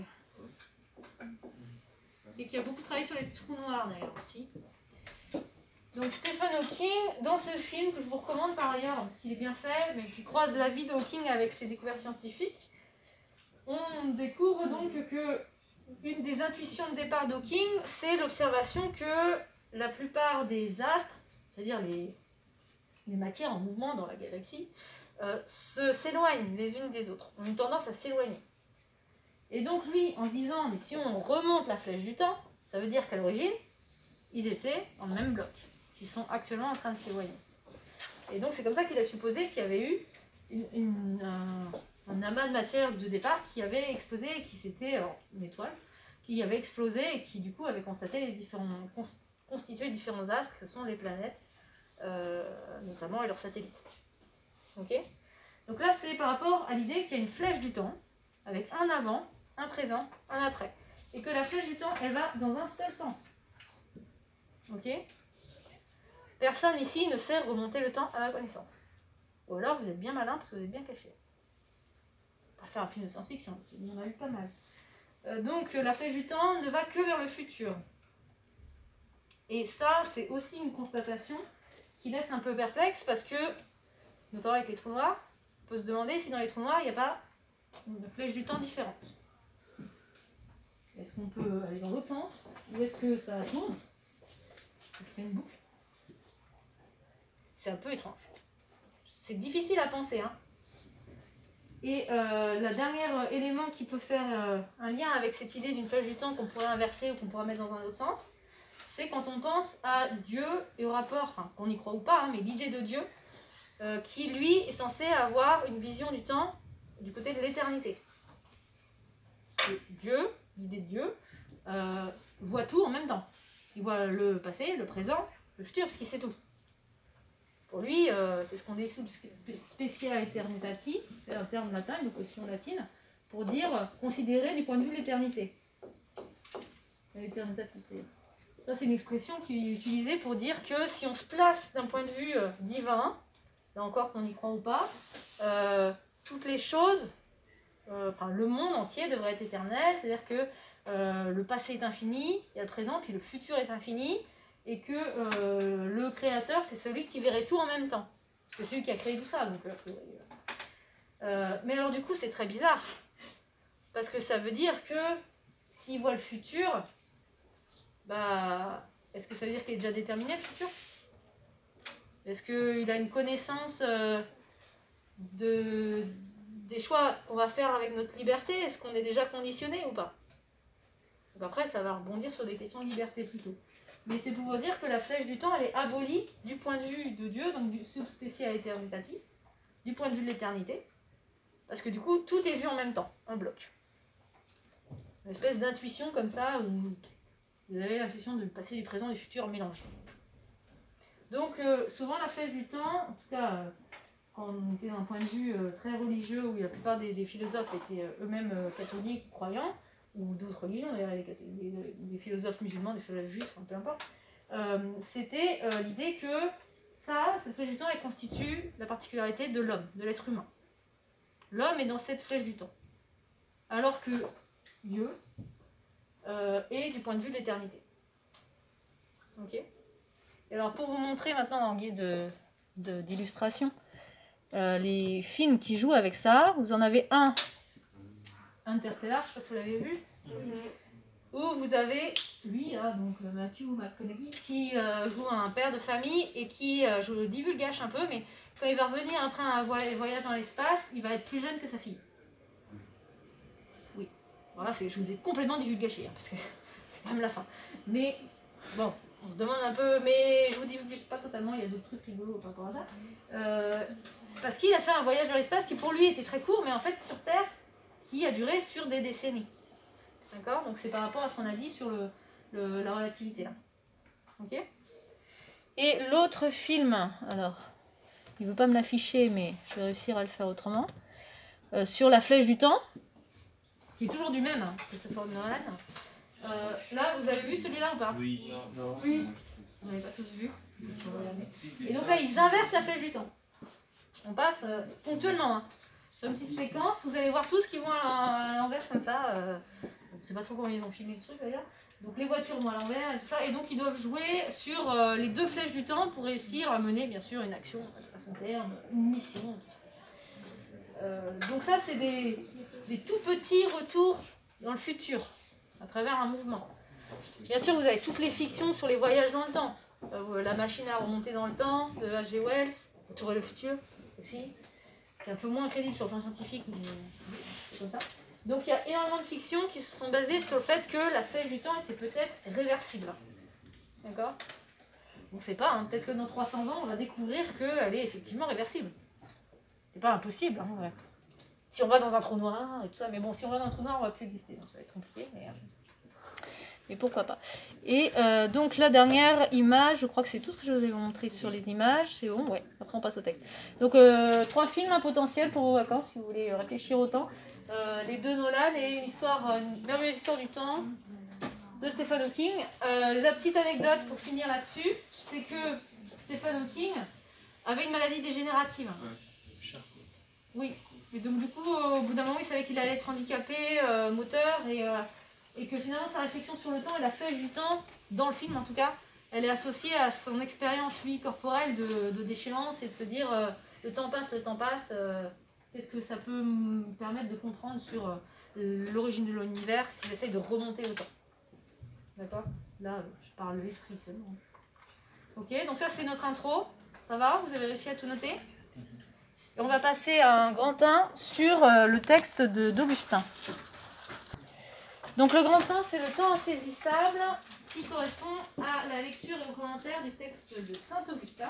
Et qui a beaucoup travaillé sur les trous noirs d'ailleurs aussi. Donc Stephen Hawking, dans ce film que je vous recommande par ailleurs, parce qu'il est bien fait, mais qui croise la vie de Hawking avec ses découvertes scientifiques, on découvre donc que une des intuitions de départ d'Hawking, c'est l'observation que la plupart des astres, c'est-à-dire les matières en mouvement dans la galaxie, s'éloignent les unes des autres, ont une tendance à s'éloigner. Et donc lui, en se disant, mais si on remonte la flèche du temps, ça veut dire qu'à l'origine, ils étaient dans le même bloc, qui sont actuellement en train de s'éloigner. Et donc c'est comme ça qu'il a supposé qu'il y avait eu un amas de matière de départ qui avait explosé, et qui s'était, une étoile, qui avait explosé et qui du coup avait constitué différents astres que sont les planètes, notamment et leurs satellites. Ok ? Donc là c'est par rapport à l'idée qu'il y a une flèche du temps, avec un avant, un présent, un après. Et que la flèche du temps, elle va dans un seul sens. Ok ? Personne ici ne sait remonter le temps à ma connaissance. Ou alors vous êtes bien malin parce que vous êtes bien caché. On va faire un film de science-fiction, il y en a eu pas mal. Donc la flèche du temps ne va que vers le futur. Et ça, c'est aussi une constatation qui laisse un peu perplexe parce que, notamment avec les trous noirs, on peut se demander si dans les trous noirs, il n'y a pas une flèche du temps différente. Est-ce qu'on peut aller dans l'autre sens ou est-ce que ça tourne ? Ce serait une boucle. C'est un peu étrange. C'est difficile à penser, hein. Et le dernier élément qui peut faire un lien avec cette idée d'une flèche du temps qu'on pourrait inverser ou qu'on pourrait mettre dans un autre sens, c'est quand on pense à Dieu et au rapport, enfin, qu'on y croit ou pas, hein, mais l'idée de Dieu, qui lui est censé avoir une vision du temps du côté de l'éternité. Dieu, l'idée de Dieu, voit tout en même temps. Il voit le passé, le présent, le futur, parce qu'il sait tout. Pour lui, c'est ce qu'on dit sub specia aeternitati, c'est un terme latin, une notion latine, pour dire considérer du point de vue de l'éternité. L'éternitatis. Ça, c'est une expression qui est utilisée pour dire que si on se place d'un point de vue divin, là encore qu'on y croit ou pas, toutes les choses, enfin le monde entier devrait être éternel, c'est-à-dire que le passé est infini, il y a le présent, puis le futur est infini, et que le créateur, c'est celui qui verrait tout en même temps. C'est celui qui a créé tout ça. Donc, mais alors du coup, c'est très bizarre, parce que ça veut dire que s'il voit le futur, bah, est-ce que ça veut dire qu'il est déjà déterminé le futur? Est-ce qu'il a une connaissance des choix qu'on va faire avec notre liberté? Est-ce qu'on est déjà conditionné ou pas? Donc après, ça va rebondir sur des questions de liberté plutôt. Mais c'est pour vous dire que la flèche du temps, elle est abolie du point de vue de Dieu, donc du sub specia aeternitatis, du point de vue de l'éternité, parce que du coup, tout est vu en même temps, en bloc. Une espèce d'intuition comme ça, où vous avez l'intuition de passer du présent et du futur mélangés. Donc souvent la flèche du temps, en tout cas quand on était d'un point de vue très religieux, où la plupart des philosophes étaient eux-mêmes catholiques, croyants, ou d'autres religions d'ailleurs, des philosophes musulmans, des philosophes juifs, peu importe, c'était l'idée que cette flèche du temps, elle constitue la particularité de l'homme, de l'être humain. L'homme est dans cette flèche du temps. Alors que Dieu est du point de vue de l'éternité. Ok ? Et alors pour vous montrer maintenant en guise d'illustration, les films qui jouent avec ça, vous en avez un, Interstellar, je ne sais pas si vous l'avez vu, où vous avez lui, là, donc Matthew McConaughey, qui joue un père de famille et qui, je le divulgage un peu, mais quand il va revenir après un voyage dans l'espace, il va être plus jeune que sa fille. Oui, voilà, je vous ai complètement divulgagé, hein, parce que c'est quand même la fin. Mais bon, on se demande un peu, mais je vous divulgage pas totalement, il y a d'autres trucs rigolos par rapport à ça. Parce qu'il a fait un voyage dans l'espace qui pour lui était très court, mais en fait sur Terre, qui a duré sur des décennies. D'accord? Donc c'est par rapport à ce qu'on a dit sur la relativité. Là. Ok? Et l'autre film, alors, il ne veut pas me l'afficher, mais je vais réussir à le faire autrement, sur la flèche du temps, qui est toujours du même, hein, Christopher Nolan. Là, vous avez vu celui-là ou pas? Oui. Oui. Vous n'avez pas tous vu? Et donc là, ils inversent la flèche du temps. On passe ponctuellement. Hein. Sur une petite séquence, vous allez voir tous qui vont à l'envers comme ça. Je ne sais pas trop comment ils ont filmé le truc d'ailleurs. Donc les voitures vont à l'envers et tout ça. Et donc ils doivent jouer sur les deux flèches du temps pour réussir à mener bien sûr une action à son terme, une mission. Tout ça. Donc ça, c'est des tout petits retours dans le futur, à travers un mouvement. Bien sûr, vous avez toutes les fictions sur les voyages dans le temps. La machine à remonter dans le temps de H.G. Wells, Retour vers le futur aussi. C'est un peu moins crédible sur le plan scientifique, mais c'est comme ça. Donc il y a énormément de fictions qui se sont basées sur le fait que la flèche du temps était peut-être réversible. D'accord? On ne sait pas, hein, peut-être que dans 300 ans, on va découvrir qu'elle est effectivement réversible. C'est pas impossible, hein, en vrai. Si on va dans un trou noir et tout ça, mais bon, si on va dans un trou noir, on ne va plus exister, donc ça va être compliqué, mais pourquoi pas. Et donc la dernière image, je crois que c'est tout ce que je vous ai montré sur les images, c'est bon, ouais, après on passe au texte. Donc 3 films potentiels pour vos vacances, si vous voulez réfléchir au temps. Les deux Nolan et une merveilleuse histoire du temps de Stephen Hawking. La petite anecdote pour finir là-dessus, c'est que Stephen Hawking avait une maladie dégénérative. Oui, et donc du coup, au bout d'un moment, il savait qu'il allait être handicapé, moteur, et que finalement sa réflexion sur le temps et la flèche du temps, dans le film en tout cas, elle est associée à son expérience lui corporelle de déchéance et de se dire le temps passe, qu'est-ce que ça peut me permettre de comprendre sur l'origine de l'univers s'il essaye de remonter au temps. D'accord? Là, je parle de l'esprit seulement. Ok, donc ça c'est notre intro. Ça va? Vous avez réussi à tout noter? Et on va passer à un grand 1 sur le texte d'Augustin. Donc le grand 1, c'est le temps insaisissable qui correspond à la lecture et au commentaire du texte de saint Augustin,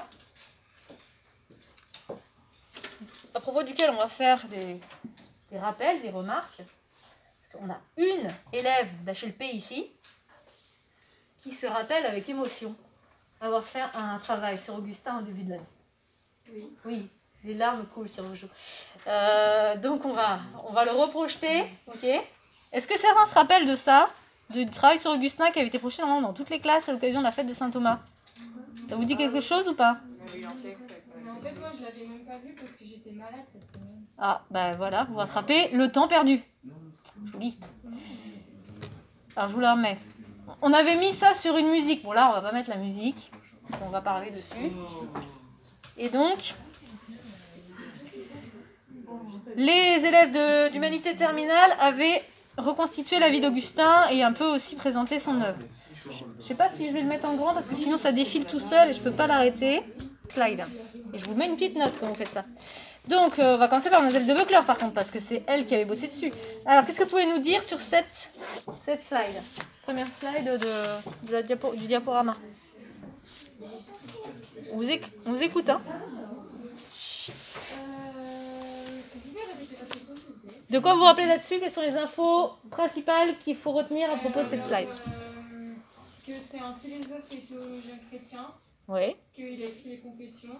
à propos duquel on va faire des rappels, des remarques. Parce qu'on a une élève d'HLP ici qui se rappelle avec émotion avoir fait un travail sur Augustin au début de l'année. Oui. Oui, les larmes coulent sur vos joues. Donc on va le reprojeter, ok ? Est-ce que certains se rappellent de ça, du travail sur Augustin qui avait été projeté normalement dans toutes les classes à l'occasion de la fête de Saint-Thomas ? Ça vous dit quelque chose ou pas ? On avait eu un texte avec Mais en fait, moi, je l'avais même pas vu parce que j'étais malade cette semaine. Ah, ben voilà, vous rattrapez le temps perdu. Joli. Alors je vous la remets. On avait mis ça sur une musique. Bon là, on va pas mettre la musique. On va parler dessus. Et donc, les élèves d'humanité terminale avaient reconstitué la vie d'Augustin et un peu aussi présenté son œuvre. Je sais pas si je vais le mettre en grand parce que sinon ça défile tout seul et je peux pas l'arrêter. Slide. Et je vous mets une petite note quand vous faites ça. Donc, on va commencer par Mademoiselle de Veuclair par contre, parce que c'est elle qui avait bossé dessus. Alors, qu'est-ce que vous pouvez nous dire sur cette slide ? Première slide du diaporama. On vous écoute, hein ? Vous pouvez répéter la question, s'il vous plaît ? De quoi vous vous rappelez là-dessus ? Quelles sont les infos principales qu'il faut retenir à propos de cette slide ? Que c'est un philosophe et théologien chrétien, Oui. qu'il a écrit les confessions,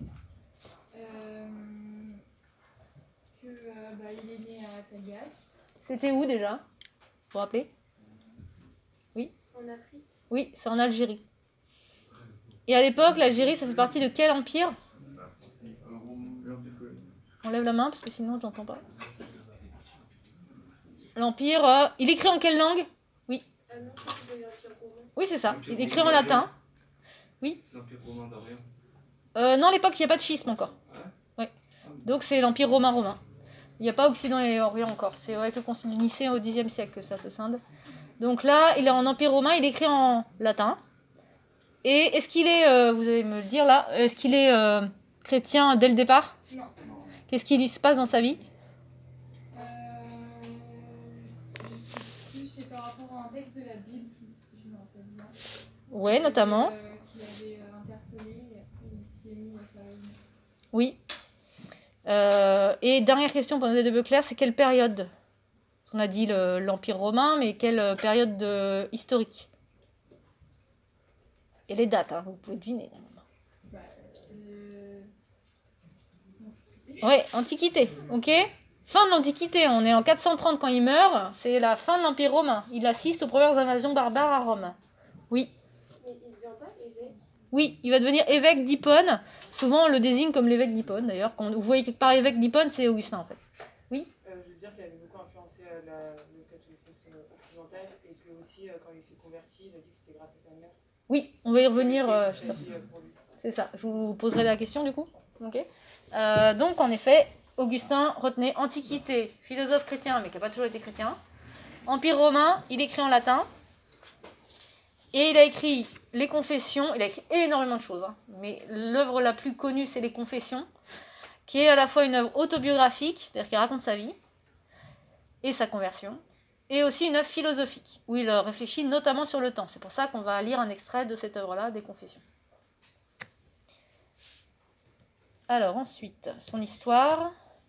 qu'il est né à Tagas. C'était où déjà ? Vous vous rappelez ? Oui ? En Afrique. Oui, c'est en Algérie. Et à l'époque, l'Algérie, ça fait partie de quel empire ? On lève la main parce que sinon, je n'entends pas. L'empire... il écrit en quelle langue ? Oui. Oui, c'est ça. Il écrit en latin. Oui. L'Empire romain d'Orient. Non, à l'époque, il n'y a pas de schisme encore. Ouais. Donc, c'est l'Empire romain. Il n'y a pas Occident et Orient encore. C'est avec le Concile de Nicée au Xe siècle que ça se scinde. Donc là, il est en Empire romain, il écrit en latin. Et est-ce qu'il est, vous allez me le dire là, est-ce qu'il est chrétien dès le départ ? Non. Qu'est-ce qui se passe dans sa vie ? Je sais plus, c'est par rapport à un texte de la Bible, si je me rappelle bien. Ouais, notamment. Qu'il avait interpellé et après il s'y est mis sérieusement. Oui. Et dernière question pour Mademoiselle de Veuclair, c'est quelle période ? On a dit l'Empire romain, mais quelle période historique ? Et les dates, hein, vous pouvez deviner. Ouais, Antiquité, ok ? Fin de l'Antiquité, on est en 430 quand il meurt, c'est la fin de l'Empire romain. Il assiste aux premières invasions barbares à Rome. Oui. Mais il ne devient pas évêque. Oui, il va devenir évêque d'Hippone. Souvent, on le désigne comme l'évêque d'Hippone, d'ailleurs. Quand vous voyez quelque part évêque d'Hippone, c'est Augustin, en fait. Oui. Je veux dire qu'il avait beaucoup influencé le catholicisme occidental et que aussi quand il s'est converti, il a dit que c'était grâce à sa mère. Oui, on va y revenir. Sa vie, pour lui. C'est ça, je vous poserai la question du coup. Okay. Donc en effet, Augustin, retenez, Antiquité, philosophe chrétien, mais qui n'a pas toujours été chrétien. Empire romain, il écrit en latin. Et il a écrit les Confessions, il a écrit énormément de choses. Hein. Mais l'œuvre la plus connue, c'est les Confessions, qui est à la fois une œuvre autobiographique, c'est-à-dire qu'il raconte sa vie et sa conversion, et aussi une œuvre philosophique, où il réfléchit notamment sur le temps. C'est pour ça qu'on va lire un extrait de cette œuvre-là, des Confessions. Alors ensuite, son histoire.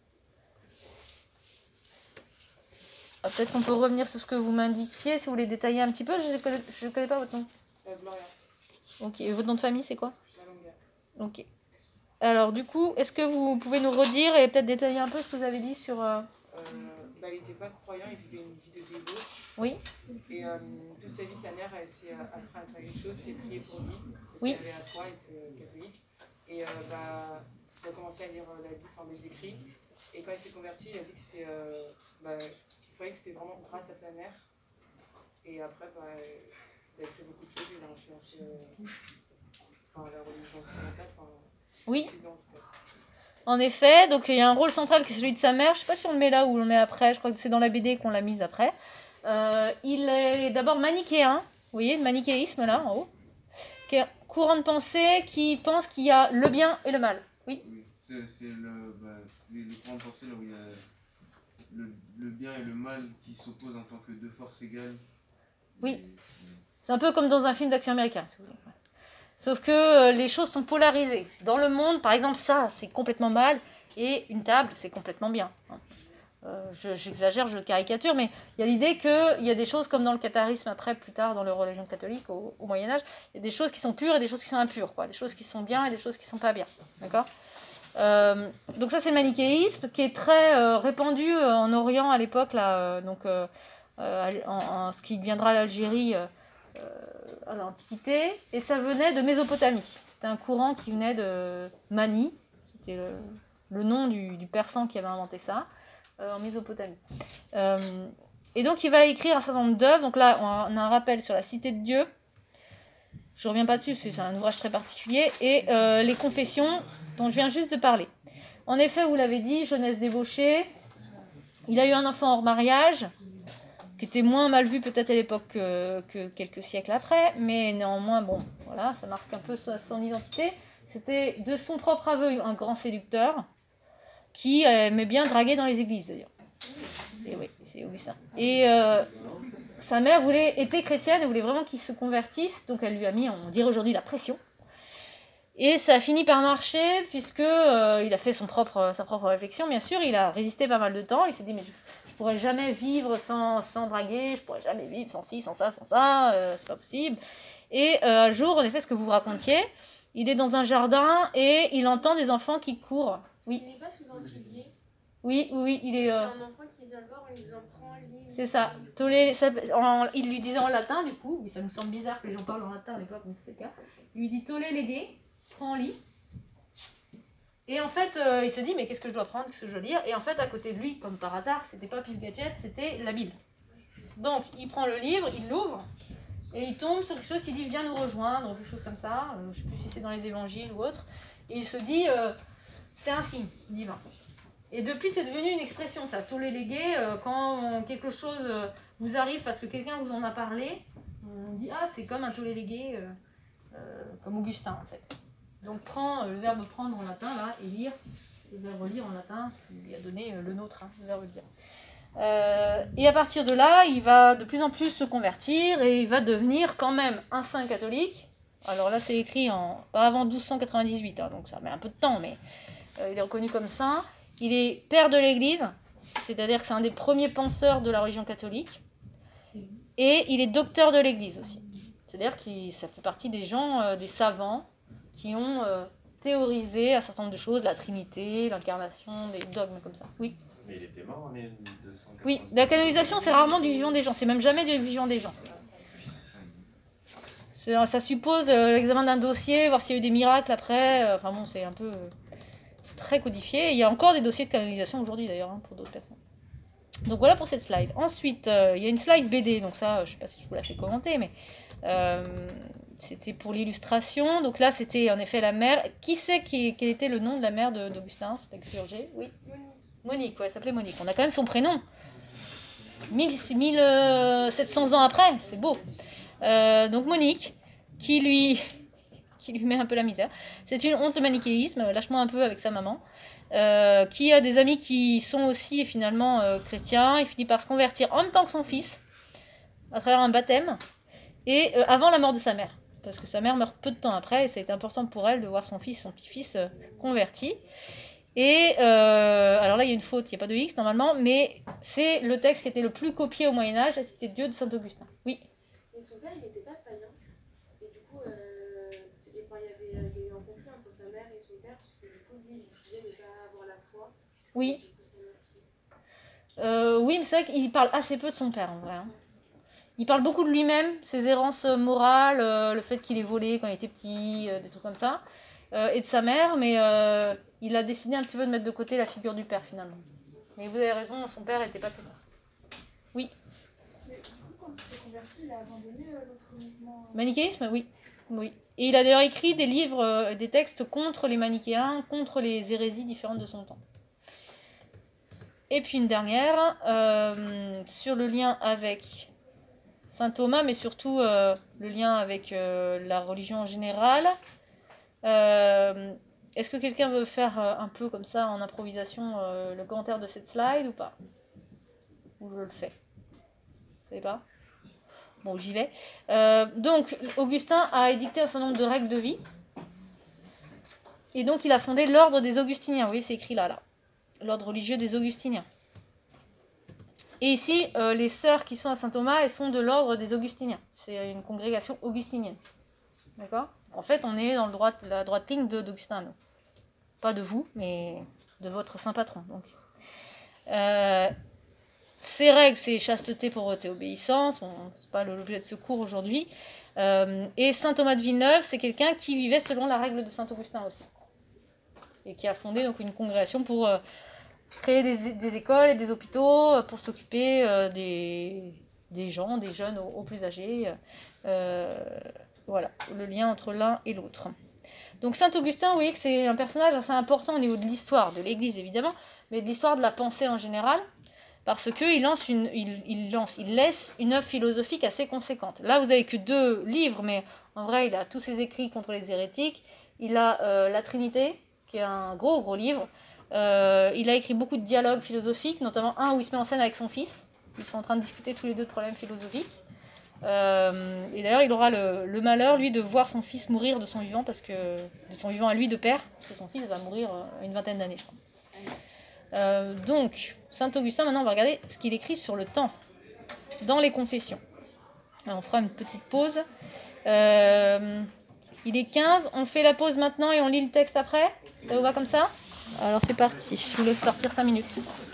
Ah, peut-être qu'on peut revenir sur ce que vous m'indiquiez, si vous voulez détailler un petit peu. Je ne connais pas votre nom. Gloria, Ok, et votre nom de famille, c'est quoi ? Malonga. Ok. Alors du coup, est-ce que vous pouvez nous redire et peut-être détailler un peu ce que vous avez dit sur... Il n'était pas croyant, il vivait une vie de débauche. Oui. Et toute sa vie, sa mère, elle s'est astreinte à une chose, c'est prier pour lui. Parce Oui. qu'elle avait la foi, elle était catholique. Et il a commencé à lire la Bible, enfin des écrits. Et quand il s'est converti, il a dit que c'était, qu'il croyait que c'était vraiment grâce à sa mère. Et après, il a fait beaucoup de choses, il a influencé la religion occidentale. Oui. C'est bien, en tout cas. En effet, donc il y a un rôle central qui est celui de sa mère. Je ne sais pas si on le met là ou on le met après. Je crois que c'est dans la BD qu'on l'a mise après. Il est d'abord manichéen. Vous voyez, le manichéisme là, en haut. Qui est un courant de pensée qui pense qu'il y a le bien et le mal. Oui. c'est le courant de pensée là où il y a le bien et le mal qui s'opposent en tant que deux forces égales. Oui. C'est un peu comme dans un film d'action américain, si vous voulez. Sauf que les choses sont polarisées. Dans le monde, par exemple, ça, c'est complètement mal, et une table, c'est complètement bien. J'exagère, je caricature, mais il y a l'idée qu'il y a des choses comme dans le catharisme, après, plus tard, dans la religion catholique, au Moyen-Âge, il y a des choses qui sont pures et des choses qui sont impures, quoi. Des choses qui sont bien et des choses qui ne sont pas bien. D'accord ? Donc ça, c'est le manichéisme, qui est très répandu en Orient à l'époque, là, ce qui deviendra l'Algérie à l'Antiquité, et ça venait de Mésopotamie. C'était un courant qui venait de Mani, c'était le nom du persan qui avait inventé ça, en Mésopotamie. Et donc il va écrire un certain nombre d'œuvres. Donc là, on a un rappel sur la cité de Dieu. Je ne reviens pas dessus, c'est un ouvrage très particulier. Et les confessions dont je viens juste de parler. En effet, vous l'avez dit, jeunesse débauchée. Il a eu un enfant hors mariage, qui était moins mal vu peut-être à l'époque que quelques siècles après, mais néanmoins, bon, voilà, ça marque un peu son identité. C'était de son propre aveu un grand séducteur, qui aimait bien draguer dans les églises d'ailleurs. Et oui, c'est Augustin. Et sa mère était chrétienne et voulait vraiment qu'il se convertisse, donc elle lui a mis, on dirait aujourd'hui, la pression. Et ça a fini par marcher, puisque il a fait sa propre réflexion, bien sûr, il a résisté pas mal de temps, il s'est dit, mais je pourrais jamais vivre sans draguer, je pourrais jamais vivre sans ci, sans ça, c'est pas possible. Et un jour, en effet, ce que vous racontiez, il est dans un jardin et il entend des enfants qui courent. Oui. Il n'est pas sous un pilier. Oui, il est... C'est un enfant qui vient le voir en lui disant prends, lis. C'est ça. Il lui disait en latin, du coup, mais ça nous semble bizarre que les gens parlent en latin à l'époque, mais c'était le cas. Il lui dit tollé légué, prends, lis. Et en fait, il se dit, mais qu'est-ce que je dois prendre, qu'est-ce que je dois lire ? Et en fait, à côté de lui, comme par hasard, c'était pas Pif Gadget, c'était la Bible. Donc, il prend le livre, il l'ouvre, et il tombe sur quelque chose qui dit, viens nous rejoindre, ou quelque chose comme ça. Je sais plus si c'est dans les évangiles ou autre. Et il se dit, c'est un signe divin. Et depuis, c'est devenu une expression, ça, tollé légué, quand quelque chose vous arrive parce que quelqu'un vous en a parlé, on dit, ah, c'est comme un tollé légué, comme Augustin, en fait. Donc prends le verbe prendre en latin là et lire, le verbe lire en latin, qui lui a donné le nôtre, hein, le verbe lire. Et à partir de là, il va de plus en plus se convertir et il va devenir quand même un saint catholique. Alors là, c'est écrit pas avant 1298, hein, donc ça met un peu de temps, mais il est reconnu comme saint. Il est père de l'Église, c'est-à-dire que c'est un des premiers penseurs de la religion catholique. Et il est docteur de l'Église aussi. C'est-à-dire que ça fait partie des gens, des savants, qui ont théorisé un certain nombre de choses, la Trinité, l'incarnation, des dogmes comme ça. Oui. Mais il était mort en 1280. Oui, la canonisation, c'est rarement du vivant des gens, c'est même jamais du vivant des gens. Ça suppose l'examen d'un dossier, voir s'il y a eu des miracles après. Enfin bon, c'est un peu très codifié. Il y a encore des dossiers de canonisation aujourd'hui d'ailleurs, hein, pour d'autres personnes. Donc voilà pour cette slide. Ensuite, il y a une slide BD, donc ça, je ne sais pas si je vous la fais commenter, mais c'était pour l'illustration. Donc là, c'était en effet la mère. Qui sait quel était le nom de la mère d'Augustin ? C'était Xurgé ? Oui. Monique, ouais, elle s'appelait Monique. On a quand même son prénom. 1700 ans après, c'est beau. Donc Monique, qui lui met un peu la misère. C'est une honte le manichéisme, lâche-moi un peu avec sa maman. Qui a des amis qui sont aussi finalement chrétiens. Il finit par se convertir en même temps que son fils, à travers un baptême, et avant la mort de sa mère. Parce que sa mère meurt peu de temps après, et ça a été important pour elle de voir son petit-fils converti. Et alors là, il y a une faute, il n'y a pas de X normalement, mais c'est le texte qui était le plus copié au Moyen-Âge, c'était Dieu de Saint-Augustin. Oui. Et son père, il n'était pas païen. Et du coup, il y avait eu un conflit entre sa mère et son père, parce que du coup, lui, il disait ne pas avoir la foi. Oui. Oui, mais c'est vrai qu'il parle assez peu de son père en vrai. Hein. Il parle beaucoup de lui-même, ses errances morales, le fait qu'il ait volé quand il était petit, des trucs comme ça, et de sa mère, mais il a décidé un petit peu de mettre de côté la figure du père finalement. Mais vous avez raison, son père n'était pas chrétien. Oui. Mais du coup, quand il s'est converti, il a abandonné l'autre mouvement. Manichéisme, oui. Oui. Et il a d'ailleurs écrit des livres, des textes contre les manichéens, contre les hérésies différentes de son temps. Et puis une dernière, sur le lien avec Saint Thomas, mais surtout le lien avec la religion en général. est-ce que quelqu'un veut faire un peu comme ça en improvisation le commentaire de cette slide ou pas? Ou je le fais? Vous savez pas? Bon, j'y vais. Donc, Augustin a édicté un certain nombre de règles de vie. Et donc, il a fondé l'ordre des Augustiniens. Vous voyez, c'est écrit là. L'ordre religieux des Augustiniens. Et ici, les sœurs qui sont à Saint-Thomas, elles sont de l'ordre des Augustiniens. C'est une congrégation augustinienne. D'accord? En fait, on est dans la droite ligne d'Augustin, nous. Pas de vous, mais de votre saint patron. Donc. Ces règles, c'est chasteté, pauvreté, obéissance. Bon, c'est pas l'objet de ce cours aujourd'hui. Et saint Thomas de Villeneuve, c'est quelqu'un qui vivait selon la règle de saint Augustin aussi. Et qui a fondé donc une congrégation pour créer des écoles et des hôpitaux, pour s'occuper des gens, des jeunes aux plus âgés. Voilà, le lien entre l'un et l'autre. Donc saint Augustin, vous voyez que c'est un personnage assez important au niveau de l'histoire, de l'Église évidemment, mais de l'histoire de la pensée en général, parce qu'il il laisse une œuvre philosophique assez conséquente. Là, vous n'avez que 2 livres, mais en vrai, il a tous ses écrits contre les hérétiques. Il a la Trinité, qui est un gros livre. Il a écrit beaucoup de dialogues philosophiques, notamment un où il se met en scène avec son fils. Ils sont en train de discuter tous les deux de problèmes philosophiques. Et d'ailleurs, il aura le malheur, lui, de voir son fils mourir de son vivant, de son vivant à lui de père, parce que son fils va mourir à une vingtaine d'années, je crois. Donc, saint Augustin, maintenant, on va regarder ce qu'il écrit sur le temps, dans les Confessions. Alors, on fera une petite pause. Il est 15, on fait la pause maintenant et on lit le texte après. Ça vous va comme ça? Alors, c'est parti, je vous laisse sortir 5 minutes.